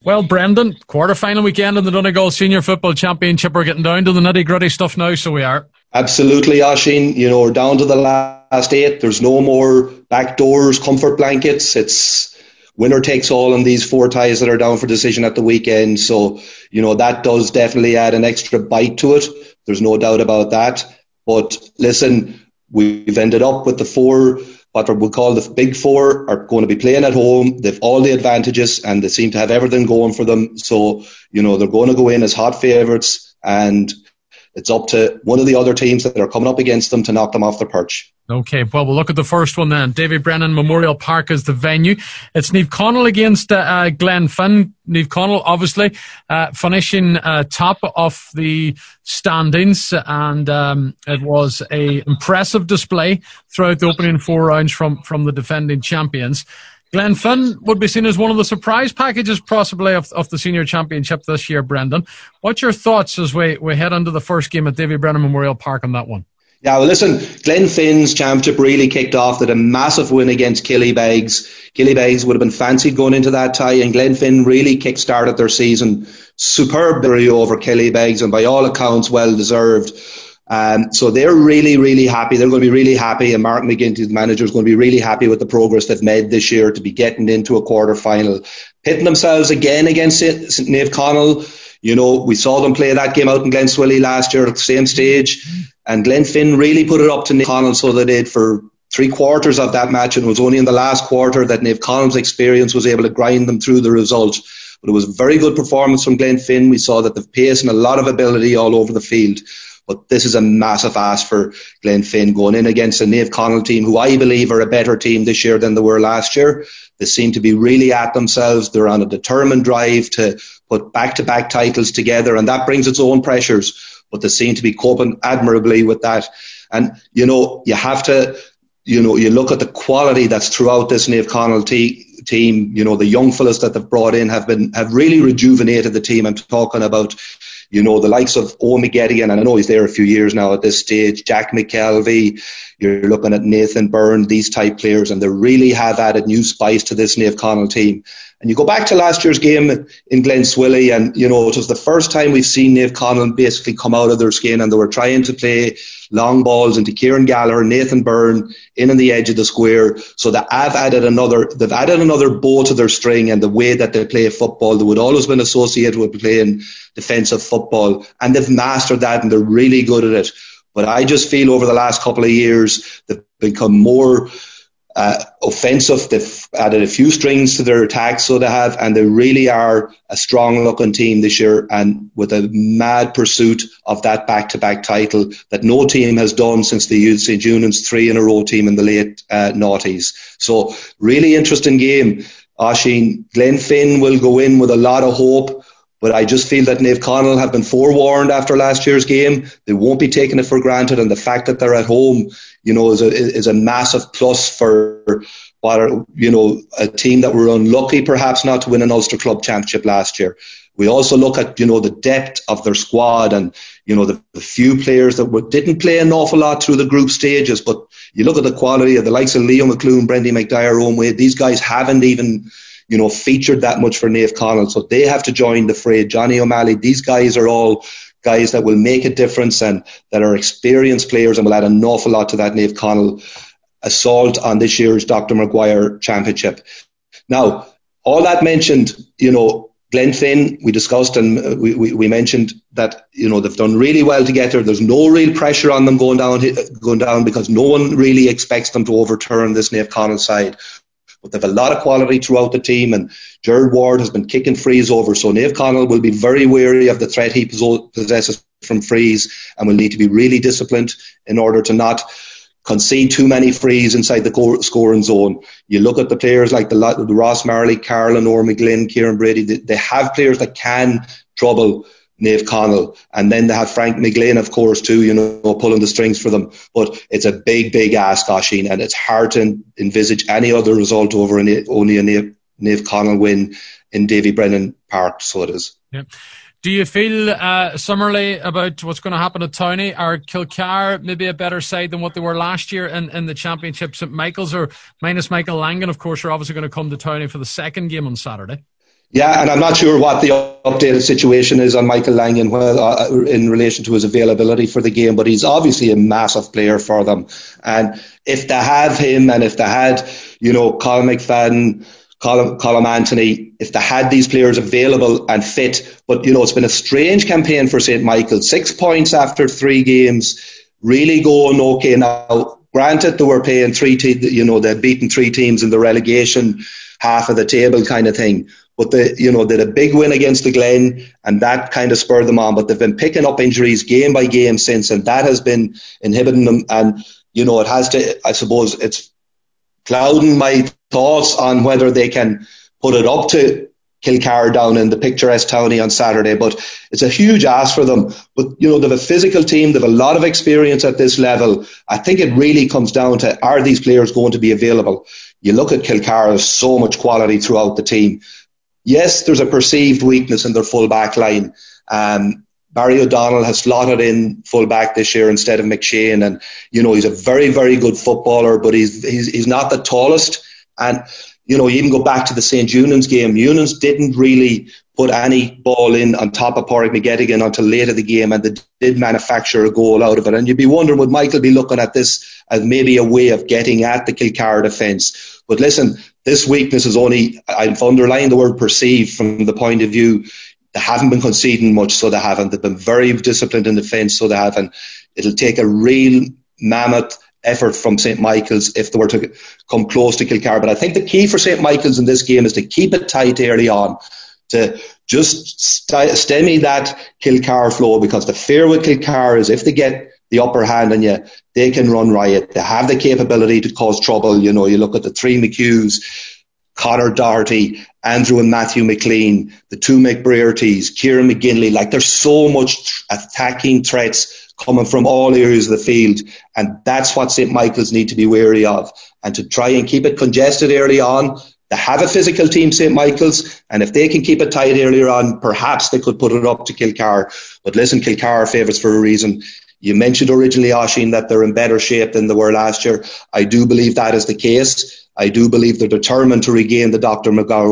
Well, Brendan, quarter-final weekend in the Donegal Senior Football Championship. We're getting down to the nitty-gritty stuff now, so we are. Absolutely, Oisín. We're down to the last 8. There's no more back doors, comfort blankets. It's winner takes all in these 4 ties that are down for decision at the weekend. So, that does definitely add an extra bite to it. There's no doubt about that. But listen, we've ended up with the 4, what we'll call the big 4, are going to be playing at home. They've all the advantages and they seem to have everything going for them. So, they're going to go in as hot favourites, and it's up to one of the other teams that are coming up against them to knock them off their perch. Okay, well, we'll look at the first one then. Davy Brennan Memorial Park is the venue. It's Niamh Conaill against Glenfin. Niamh Conaill, obviously, finishing top of the standings, and it was a impressive display throughout the opening 4 rounds from the defending champions. Glenfin would be seen as one of the surprise packages possibly of the senior championship this year, Brendan. What's your thoughts as we head into the first game at Davy Brennan Memorial Park on that one? Yeah, well, listen, Glenfin's championship really kicked off with a massive win against Killybegs. Killybegs would have been fancied going into that tie, and Glenfin really kick-started their season. Superb victory over Killybegs, and by all accounts, well-deserved. So they're really, really happy. They're going to be really happy, and Mark McGinty, the manager, is going to be really happy with the progress they've made this year to be getting into a quarter-final. Pitting themselves again against Niamh Conaill. We saw them play that game out in Glenswilly last year at the same stage, and Glenfin really put it up to Niamh Conaill, so they did for 3 quarters of that match, and it was only in the last quarter that Niamh Conaill's experience was able to grind them through the result. But it was a very good performance from Glenfin. We saw that they've pace and a lot of ability all over the field. But this is a massive ask for Glenfin going in against a Niamh Conaill team who I believe are a better team this year than they were last year. They seem to be really at themselves. They're on a determined drive to put back-to-back titles together, and that brings its own pressures. But they seem to be coping admirably with that. And, you have to, you look at the quality that's throughout this Niamh Conaill team. The young fellas that they've brought in have really rejuvenated the team. I'm talking about the likes of Owen McGettigan, and I know he's there a few years now at this stage, Jack McKelvey, you're looking at Nathan Byrne, these type players, and they really have added new spice to this Niamh Conaill team. And you go back to last year's game in Glenswilly, and, it was the first time we've seen Niamh Conaill basically come out of their skin, and they were trying to play long balls into Kieran Gallagher, Nathan Byrne, in the edge of the square. So they've added another bow to their string, and the way that they play football, they would always been associated with playing defensive football, and they've mastered that, and they're really good at it. But I just feel over the last couple of years, they've become more offensive. They've added a few strings to their attack, so they have, and they really are a strong-looking team this year, and with a mad pursuit of that back-to-back title that no team has done since the St. Junan's 3-in-a-row team in the late noughties. So, really interesting game. Oisín, Glenfin will go in with a lot of hope, but I just feel that Niamh Conaill have been forewarned after last year's game. They won't be taking it for granted, and the fact that they're at home, is a massive plus for a team that were unlucky perhaps not to win an Ulster Club Championship last year. We also look at, the depth of their squad, and, the few players that didn't play an awful lot through the group stages, but you look at the quality of the likes of Leo McClune, Brendan McDyer, Owen Wade, these guys haven't even featured that much for Niamh Conaill, so they have to join the fray. Johnny O'Malley, these guys are all guys that will make a difference and that are experienced players and will add an awful lot to that Niamh Conaill assault on this year's Dr. Maguire Championship. Now, all that mentioned, Glenfin, we discussed, and we mentioned that, they've done really well to get there. There's no real pressure on them going down because no one really expects them to overturn this Niamh Conaill side. But they've a lot of quality throughout the team, and Gerard Ward has been kicking frees over, so Niamh Conaill will be very wary of the threat he possesses from frees, and will need to be really disciplined in order to not concede too many frees inside the scoring zone. You look at the players like the Ross Marley, Carl and Orr McGlynn, Kieran Brady, they have players that can trouble Niamh Conaill, and then they have Frank McGlynn, of course, too, pulling the strings for them. But it's a big, big ask, Oisín, and it's hard to envisage any other result over only a Niamh Conaill win in Davy Brennan Park, so it is. Yeah. Do you feel similarly about what's going to happen at Towney? Are Kilcar maybe a better side than what they were last year in the Championship? St Michael's, or minus Michael Langan, of course, are obviously going to come to Towney for the second game on Saturday. Yeah, and I'm not sure what the updated situation is on Michael Langan in relation to his availability for the game, but he's obviously a massive player for them. And if they have him, and if they had, Colin McFadden, Colin Anthony, if they had these players available and fit, but it's been a strange campaign for St. Michael's. 6 points after 3 games, really going okay. Now, granted, they were paying 3 teams, they'd beaten 3 teams in the relegation half of the table kind of thing. But they had a big win against the Glen, and that kind of spurred them on. But they've been picking up injuries game by game since, and that has been inhibiting them. And, it has to, I suppose, it's clouding my thoughts on whether they can put it up to Kilcar down in the picturesque Townie on Saturday. But it's a huge ask for them. But, they have a physical team. They have a lot of experience at this level. I think it really comes down to, are these players going to be available? You look at Kilcar, there's so much quality throughout the team. Yes, there's a perceived weakness in their full back line. Barry O'Donnell has slotted in full back this year instead of McShane, and he's a very, very good footballer, but he's not the tallest. And you even go back to the St. Eunan's game. Eunan's didn't really put any ball in on top of Pádraig McGettigan until late in the game, and they did manufacture a goal out of it. And you'd be wondering, would Michael be looking at this as maybe a way of getting at the Kilcar defence? But listen, this weakness is only, I've underlined the word perceived, from the point of view they haven't been conceding much, so they haven't. They've been very disciplined in defence, so they haven't. It'll take a real mammoth effort from St. Michael's if they were to come close to Kilcar. But I think the key for St. Michael's in this game is to keep it tight early on, to just stymie that Kilcar flow, because the fear with Kilcar is if they get the upper hand on you, they can run riot. They have the capability to cause trouble. You look at the 3 McHughes, Conor Doherty, Andrew and Matthew McLean, the 2 McBreartys, Kieran McGinley. Like, there's so much attacking threats coming from all areas of the field, and that's what St. Michael's need to be wary of, and to try and keep it congested early on. They have a physical team, St. Michael's, and if they can keep it tight earlier on, perhaps they could put it up to Kilcar. But listen, Kilcar are favourites for a reason. You mentioned originally, Oisín, that they're in better shape than they were last year. I do believe that is the case. I do believe they're determined to regain the Dr.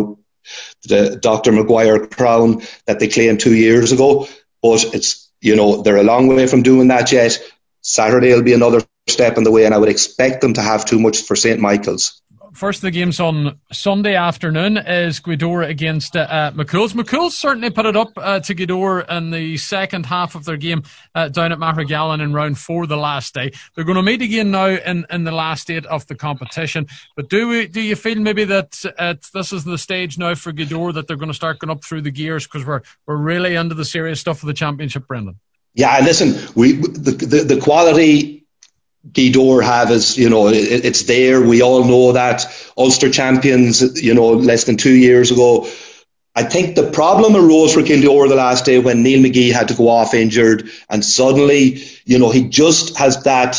Maguire crown that they claimed 2 years ago. But it's, they're a long way from doing that yet. Saturday will be another step in the way, and I would expect them to have too much for St. Michael's. First of the games on Sunday afternoon is Gweedore against McCool's. McCool's certainly put it up to Gweedore in the second half of their game down at Mahergallen in round 4 the last day. They're going to meet again now in the last 8 of the competition. But do you feel maybe that this is the stage now for Gweedore, that they're going to start going up through the gears, because we're really into the serious stuff of the championship, Brendan? Yeah, listen, the quality Gweedore have is, it's there. We all know that. Ulster champions, less than 2 years ago. I think the problem arose for Gweedore the last day when Neil McGee had to go off injured, and suddenly, he just has that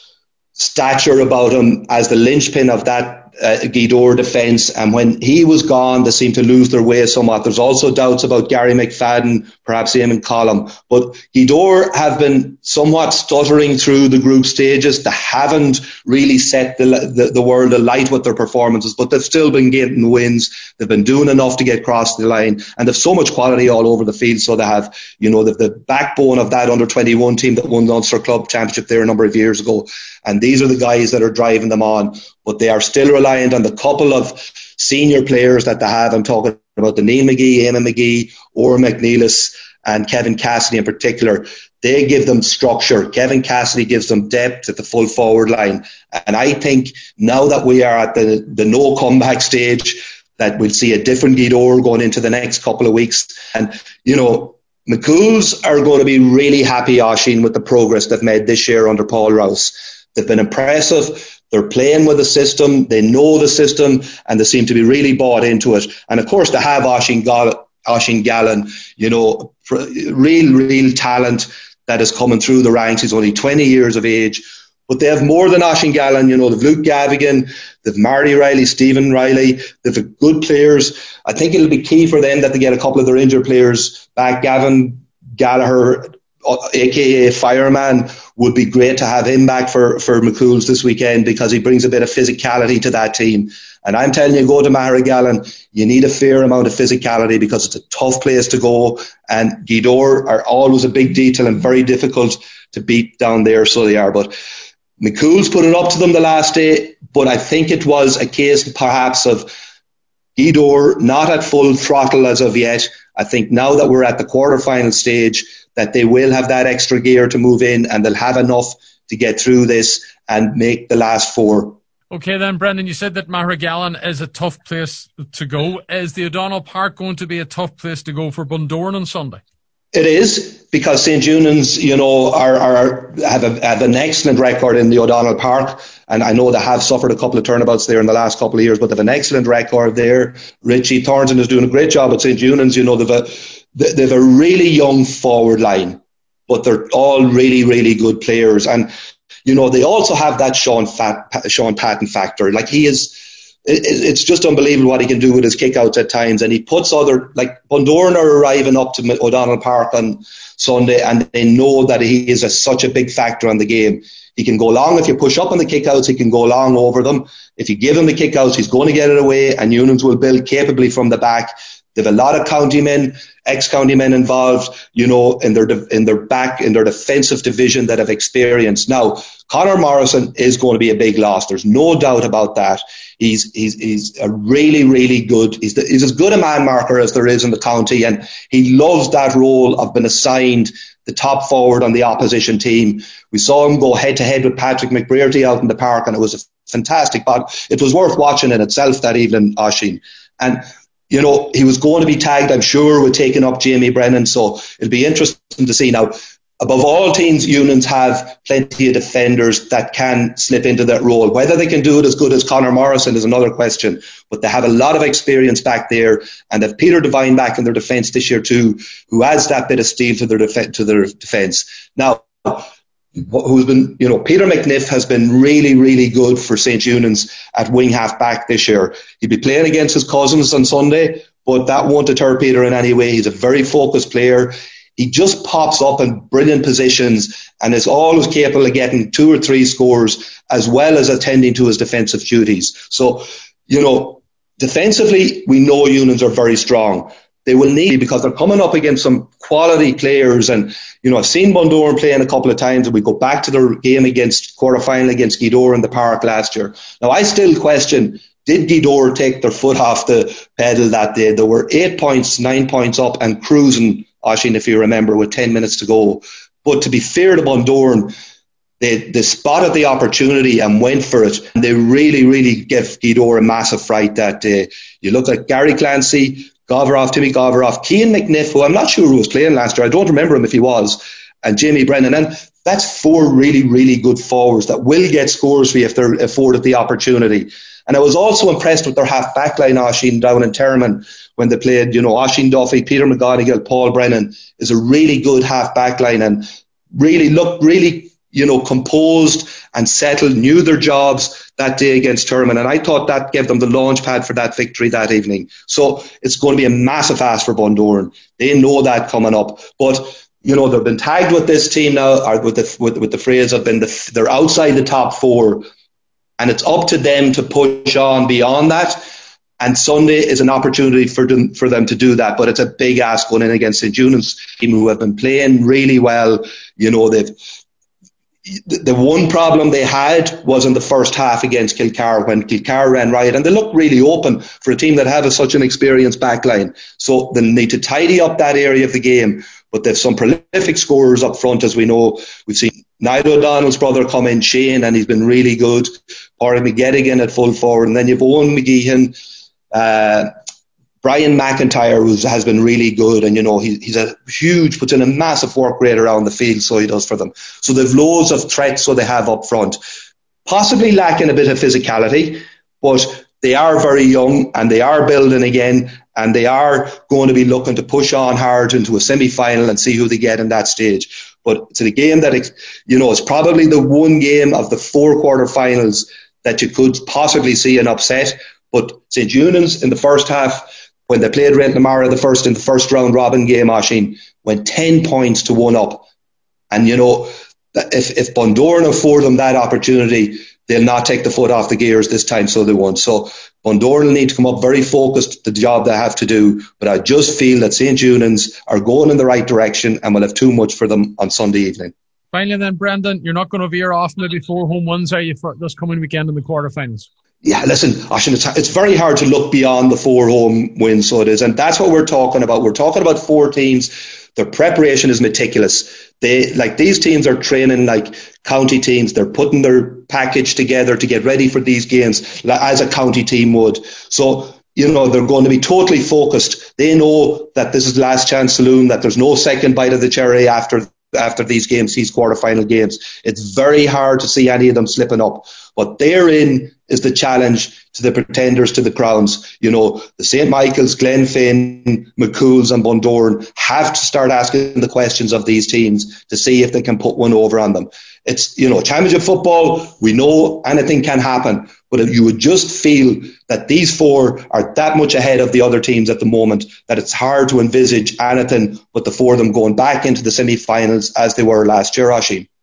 stature about him as the linchpin of that Gweedore defence, and when he was gone, they seemed to lose their way somewhat. There's also doubts about Gary McFadden, perhaps Eamon Collum, but Gweedore have been somewhat stuttering through the group stages. They haven't really set the world alight with their performances, but they've still been getting wins. They've been doing enough to get across the line, and they've so much quality all over the field. So they have, the backbone of that under-21 team that won the Ulster Club Championship there a number of years ago, and these are the guys that are driving them on. But they are still reliant on the couple of senior players that they have. I'm talking about the Neil McGee, Eamon McGee, Oran McNeilis, and Kevin Cassidy in particular. They give them structure. Kevin Cassidy gives them depth at the full forward line. And I think now that we are at the no comeback stage, that we'll see a different Gweedore going into the next couple of weeks. And, McCool's are going to be really happy, Oisín, with the progress they've made this year under Paul Rouse. They've been impressive. They're playing with the system. They know the system, and they seem to be really bought into it. And of course, they have Oisín Gallen, real talent that is coming through the ranks. He's only 20 years of age, but they have more than Oisín Gallen. They've Luke Gavigan, they've Marty Riley, Stephen Riley. They've good players. I think it'll be key for them that they get a couple of their injured players back. Gavin Gallagher aka Fireman, would be great to have him back for McCool's this weekend, because he brings a bit of physicality to that team. And I'm telling you, go to Maharegallen, you need a fair amount of physicality, because it's a tough place to go, and Gweedore are always a big detail and very difficult to beat down there, so they are. But McCool's put it up to them the last day, but I think it was a case perhaps of Gweedore not at full throttle as of yet. I think now that we're at the quarter-final stage, that they will have that extra gear to move in, and they'll have enough to get through this and make the last four. Okay then, Brendan, you said that Maharegallen is a tough place to go. Is the O'Donnell Park going to be a tough place to go for Bundoran on Sunday? It is, because St. Eunan's, have an excellent record in the O'Donnell Park, and I know they have suffered a couple of turnabouts there in the last couple of years, but they have an excellent record there. Richie Thornton is doing a great job at St. Eunan's. They've a really young forward line, but they're all really, really good players. And, they also have that Sean Patton factor. Like, he is, it's just unbelievable what he can do with his kickouts at times. And he puts Bundoran are arriving up to O'Donnell Park on Sunday, and they know that he is such a big factor on the game. He can go long. If you push up on the kickouts, he can go long over them. If you give him the kickouts, he's going to get it away, and Eunan's will build capably from the back. They have a lot of ex-county men involved, in their defensive division that have experience. Now, Conor Morrison is going to be a big loss. There's no doubt about that. He's a really, really good. He's as good a man marker as there is in the county, and he loves that role of being assigned the top forward on the opposition team. We saw him go head to head with Patrick McBrearty out in the park, and it was a fantastic. But it was worth watching in itself that evening, Oisín. And he was going to be tagged, I'm sure, with taking up Jamie Brennan. So it'll be interesting to see. Now, above all teams, Eunan's have plenty of defenders that can slip into that role. Whether they can do it as good as Conor Morrison is another question. But they have a lot of experience back there, and they've Peter Devine back in their defence this year too, who adds that bit of steel to their defence. Now, Peter McNiff has been really, really good for St. Eunan's at wing half back this year. He'll be playing against his cousins on Sunday, but that won't deter Peter in any way. He's a very focused player. He just pops up in brilliant positions and is always capable of getting 2 or 3 scores, as well as attending to his defensive duties. So, defensively, we know Eunan's are very strong. They will need, because they're coming up against some quality players. And, I've seen Bundoran playing a couple of times, and we go back to their game quarter-final against Gweedore in the park last year. Now, I still question, did Gweedore take their foot off the pedal that day? There were 8 points, 9 points up and cruising, Oisín, if you remember, with 10 minutes to go. But to be fair to Bundoran, they spotted the opportunity and went for it. And they really, really gave Gweedore a massive fright that day. You look at Gary Clancy, Timmy Govorov, Cian McNiff, who I'm not sure who was playing last year. I don't remember him if he was, and Jamie Brennan. And that's 4 really, really good forwards that will get scores for you if they're afforded the opportunity. And I was also impressed with their half-back line, Oisín, down in Termon, when they played, Oisín Duffy, Peter McGonigal, Paul Brennan is a really good half-back line, and really looked composed and settled, knew their jobs that day against Termon. And I thought that gave them the launch pad for that victory that evening. So it's going to be a massive ask for Bundoran. They know that coming up. But, they've been tagged with this team now, or with the phrase of they're outside the top 4. And it's up to them to push on beyond that. And Sunday is an opportunity for them to do that. But it's a big ask going in against St. Eunan's team, who have been playing really well. The one problem they had was in the first half against Kilcar, when Kilcar ran riot, and they looked really open for a team that had such an experienced backline. So they need to tidy up that area of the game. But they've some prolific scorers up front, as we know. We've seen Niall O'Donnell's brother come in, Shane, and he's been really good. Pádraig McGettigan at full forward, and then you've Owen McGeehan, Brian McIntyre, who has been really good, and he's a huge, puts in a massive work rate around the field, so he does for them. So they've loads of threats, so they have up front. Possibly lacking a bit of physicality, but they are very young, and they are building again, and they are going to be looking to push on hard into a semi-final and see who they get in that stage. But it's a game that, it's probably the one game of the 4 quarter-finals that you could possibly see an upset. But St. Eunan's in the first half, when they played Rent Namara in the first round robin game, Oisín, went 10 points to 1 up. And, if Bundoran afford them that opportunity, they'll not take the foot off the gears this time, so they won't. So Bundoran will need to come up very focused, the job they have to do. But I just feel that St. Eunan's are going in the right direction and will have too much for them on Sunday evening. Finally then, Brendan, you're not going to veer off maybe 4 home wins, are you, for this coming weekend in the quarterfinals? Yeah, listen, Oisín, it's very hard to look beyond the 4 home wins, so it is. And that's what we're talking about. We're talking about 4 teams. Their preparation is meticulous. These teams are training like county teams. They're putting their package together to get ready for these games as a county team would. So, they're going to be totally focused. They know that this is last chance saloon, that there's no second bite of the cherry after these games, these quarterfinal games. It's very hard to see any of them slipping up. But therein is the challenge to the pretenders to the crowns. The St. Michael's, Glenfin, McCool's and Bundoran have to start asking the questions of these teams to see if they can put one over on them. It's, championship football, we know anything can happen, but you would just feel that these 4 are that much ahead of the other teams at the moment that it's hard to envisage anything but the 4 of them going back into the semi-finals as they were last year, Oisín.